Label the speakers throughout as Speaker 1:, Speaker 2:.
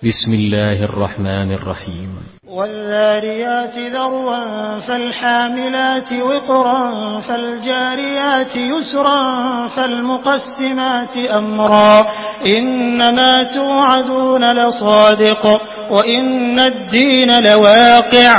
Speaker 1: بسم الله الرحمن الرحيم.
Speaker 2: والذاريات ذروا فالحاملات وقرا فالجاريات يسرا فالمقسمات أمرا إنما توعدون لصادق وإن الدين لواقع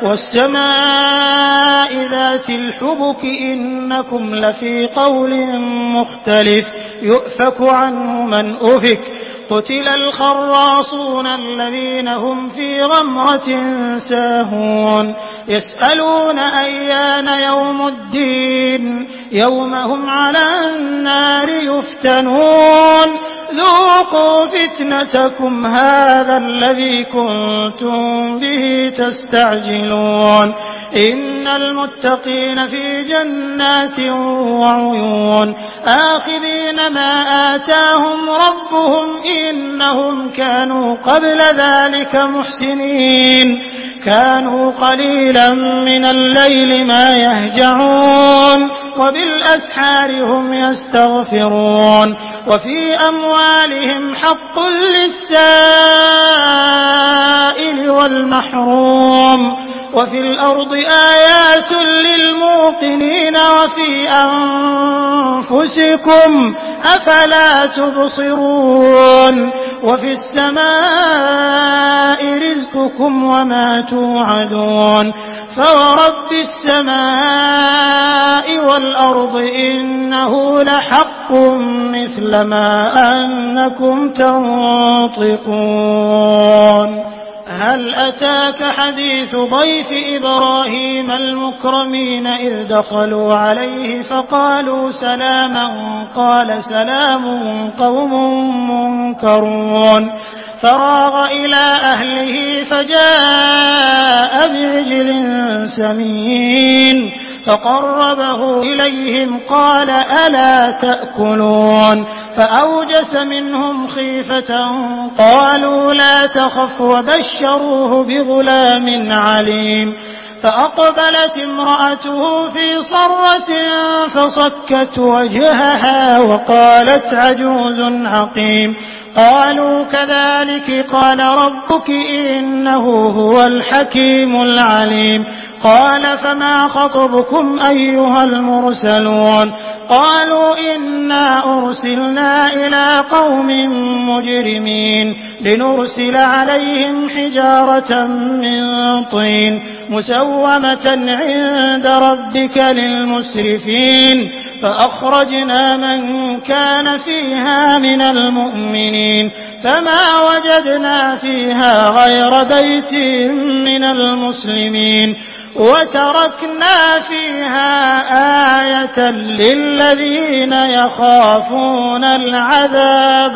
Speaker 2: والسماء ذات الحبك إنكم لفي قول مختلف يؤفك عنه من أفك قتل الخراصون الذين هم في غمرة ساهون يسألون أيان يوم الدين يوم هم على النار يفتنون ذوقوا فتنتكم هذا الذي كنتم به تستعجلون إن المتقين في جنات وعيون آخذين ما آتاهم ربهم إنهم كانوا قبل ذلك محسنين كانوا قليلا من الليل ما يهجعون وبالأسحار هم يستغفرون وفي أموالهم حق للسائل والمحروم وفي الأرض آيات للموقنين وفي أنفسكم أفلا تبصرون وفي السماء رزقكم وما توعدون فورب السماء والأرض إنه لحق مثل ما أنكم تنطقون هل أتاك حديث ضيف إبراهيم المكرمين إذ دخلوا عليه فقالوا سلاما قال سلام قوم منكرون فراغ إلى أهله فجاء بعجل سمين فقربه إليهم قال ألا تأكلون فأوجس منهم خيفة قالوا لا تخف وبشروه بغلام عليم فأقبلت امرأته في صرة فصكت وجهها وقالت عجوز عقيم قالوا كذلك قال ربك إنه هو الحكيم العليم قال فما خطبكم أيها المرسلون قالوا إنا أرسلنا إلى قوم مجرمين لنرسل عليهم حجارة من طين مسومة عند ربك للمسرفين فأخرجنا من كان فيها من المؤمنين فما وجدنا فيها غير بيت من المسلمين وتركنا فيها آية للذين يخافون العذاب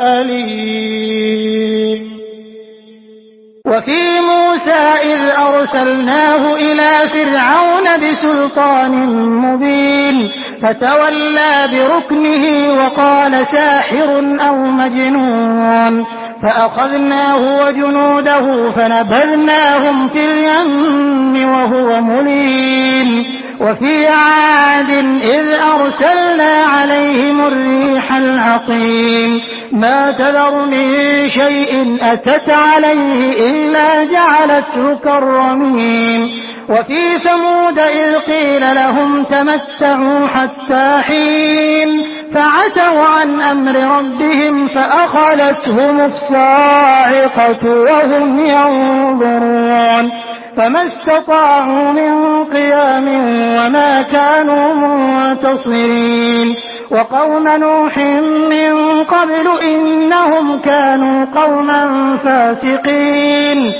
Speaker 2: الأليم وفي موسى إذ أرسلناه إلى فرعون بسلطان مبين فتولى بركنه وقال ساحر أو مجنون فأخذناه وجنوده فنبذناهم في اليم وهو مليم وفي عاد إذ أرسلنا عليهم الريح العقيم ما تذر من شيء أتت عليه إلا جعلته كالرميم وفي ثمود إذ قيل لهم تمتعوا حتى حين فعتوا عن أمر ربهم فأخذتهم الصاعقة وهم ينظرون فما استطاعوا من قيام وما كانوا منتصرين وقوم نوح من قبل إنهم كانوا قوما فاسقين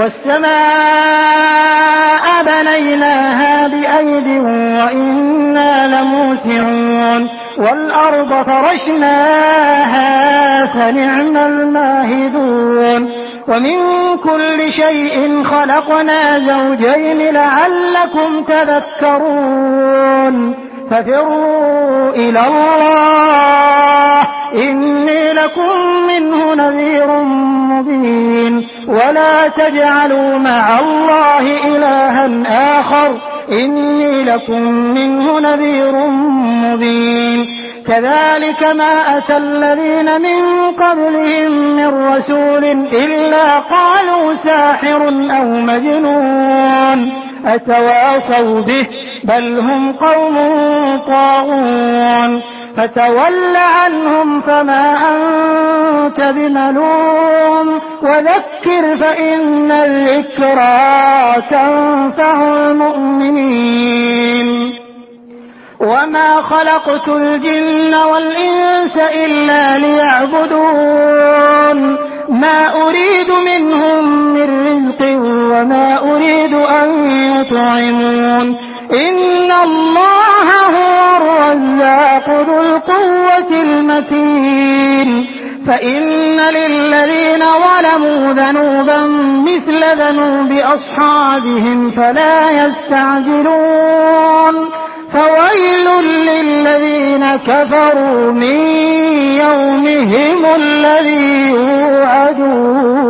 Speaker 2: والسماء بنيناها بأيد وإنا لموسعون والأرض فرشناها فنعم الماهدون ومن كل شيء خلقنا زوجين لعلكم تذكرون ففروا إلى الله إني لكم منه نذير مبين ولا تجعلوا مع الله إلها آخر إني لكم منه نذير مبين كذلك ما أتى الذين من قبلهم من رسول إلا قالوا ساحر أو مجنون أتواصوا به بل هم قوم طاغون فتول عنهم فما أنت بملوم وذكر فإن الذكرى تنفع المؤمنين وما خلقت الجن والإنس إلا ليعبدون ما أريد منهم من رزق وما أريد أن يطعمون إن الله هو الرزاق ذو القوة المتين فإن للذين ظلموا ذنوبا مثل ذنوب أصحابهم فلا يستعجلون فويل للذين كفروا من يومهم الذي يوعدون